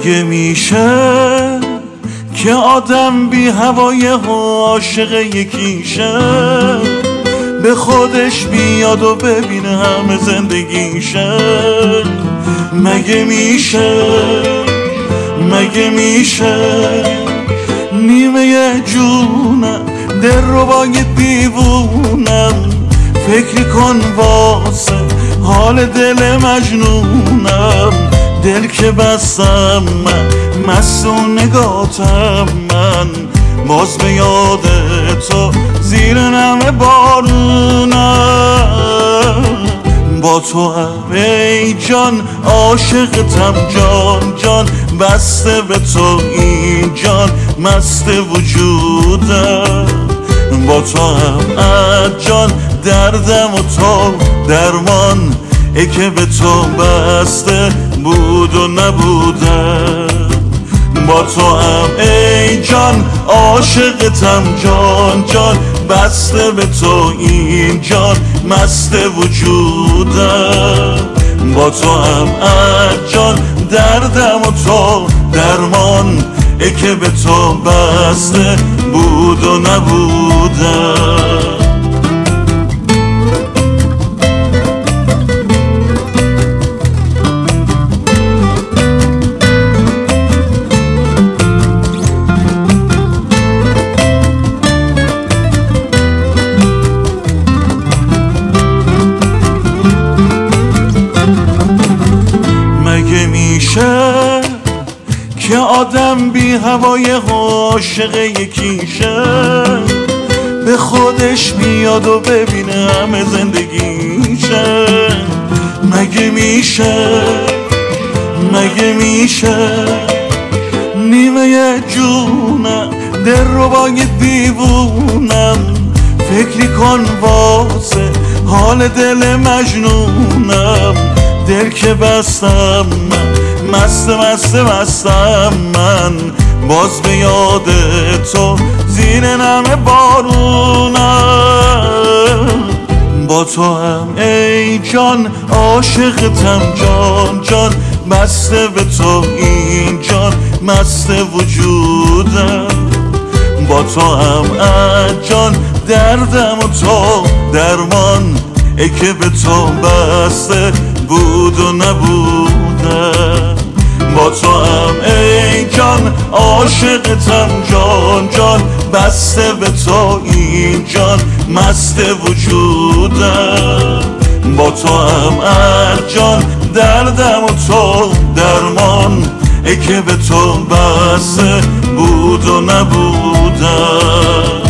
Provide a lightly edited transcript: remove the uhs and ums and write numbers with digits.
مگه میشه که آدم بی هوای عاشق یکیشه؟ به خودش بیاد و ببینه همه زندگیشه. مگه میشه نیمه جونم دلربای دیوونم، فکر کن واسه حال دل مجنونم. دل که بستم من مست و نگاتم من، باز به یاد تو زیر نم بارونم. با تو هم ای جان عاشقتم جان جان، بسته به تو این جان مست وجودم. با تو هم جان دردم و تو درمان، ای که به تو بسته بود و نبودم. با تو هم ای جان عاشقتم جان جان، بسته به تو این جان مست وجودم. با تو هم جان دردم و تو درمان، ای که به تو بسته بود و نبودم. که آدم بی هوای عاشق یکیشه؟ به خودش بیاد و ببینه همه زندگیشه. مگه میشه نیمه جونم دلربای دیوونم، فکری کن واسه حال دل مجنونم. دل که بستم من مستم من، باز به یاد تو زیر نم بارونم. با تو هم ای جان عاشقتم جان جان، بسته به تو این جان مست وجودم. با تو هم جان دردم و تو درمان، ای که به تو بسته بود و نبودم. با تو هم ای جان عاشقتم جان جان، بسته به تو این جان مست وجودم. با تو هم جان دردم و تو درمان، ای که به تو بسته بود و نبودم.